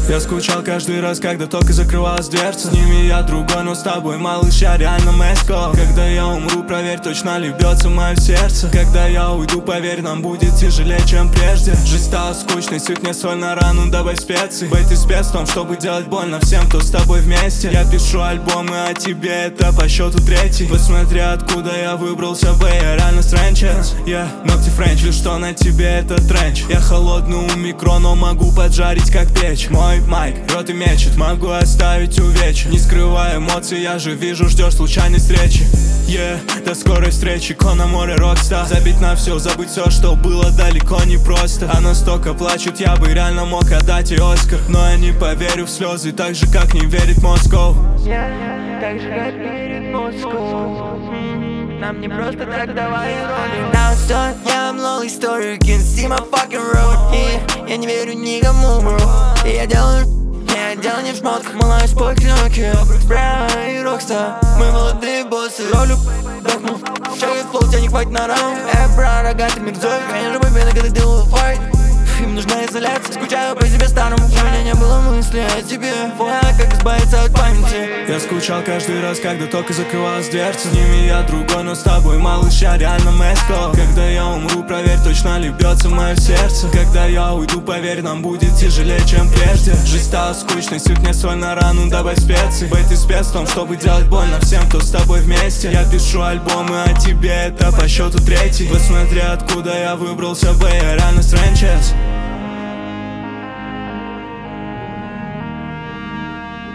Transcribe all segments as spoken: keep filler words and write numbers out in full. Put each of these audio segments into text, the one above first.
Я скучал каждый раз, когда только закрывалась дверца. С ними я другой, но с тобой, малыш, я реально Мэско. Когда я умру, проверь, точно ли бьется мое сердце. Когда я уйду, поверь, нам будет тяжелее, чем прежде. Жизнь стала скучной, сыпь соль на рану, добавь специй. Бэй, ты спец в том, чтобы делать больно всем, кто с тобой вместе. Я пишу альбомы о тебе, это по счету третий. Посмотри, откуда я выбрался, бэй, я реально стрэнчес. Я yeah. Ногти френч, лишь что на тебе это тренч. Я холодный у микро, но могу поджарить как печь. Мой майк рот и мечет, могу оставить увечья. Не скрывая эмоций, я же вижу, ждешь случайной встречи. Yeah, до скорой встречи, Кона море Рокстар. Забить на все, забыть все, что было далеко не просто. А настолько плачут, я бы реально мог отдать и Оскар. Но я не поверю в слезы, так же как не верит Москва. Yeah, так же как верит Москва. Нам не просто так, давай ролим. Now it's done, yeah, I'm lonely story. You can see my fucking road. Yeah, я не верю никому, bro. И я делаю, я делаю не в шмотках. Малаюсь по клёнке, Бра и Рокстар. Мы молодые боссы, ролю вдохнул. Шагает флоу, тебя не хватит на раунд. Эй, бра, рогатый мирзой. Конечно, победа, когда делаю файт. Им нужна изоляция, скучаю по себе старому. У меня не было мысли о тебе. Вот как избавиться от памяти. Я скучал каждый раз, когда только закрывалась дверца. С ними я другой, но с тобой, малыш, я реально Мэско. Когда я умру, проверь, точно ли бьется мое сердце. Когда я уйду, поверь, нам будет тяжелее, чем прежде. Жизнь стала скучной, сыпь соль на рану, добавь специи. Бэй, ты спец в том, чтобы делать больно всем, кто с тобой вместе. Я пишу альбомы о тебе, это по счету третий. Посмотри, откуда я выбрался, бэй, я реально стрэнчес.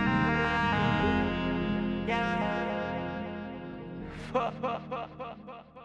Yeah.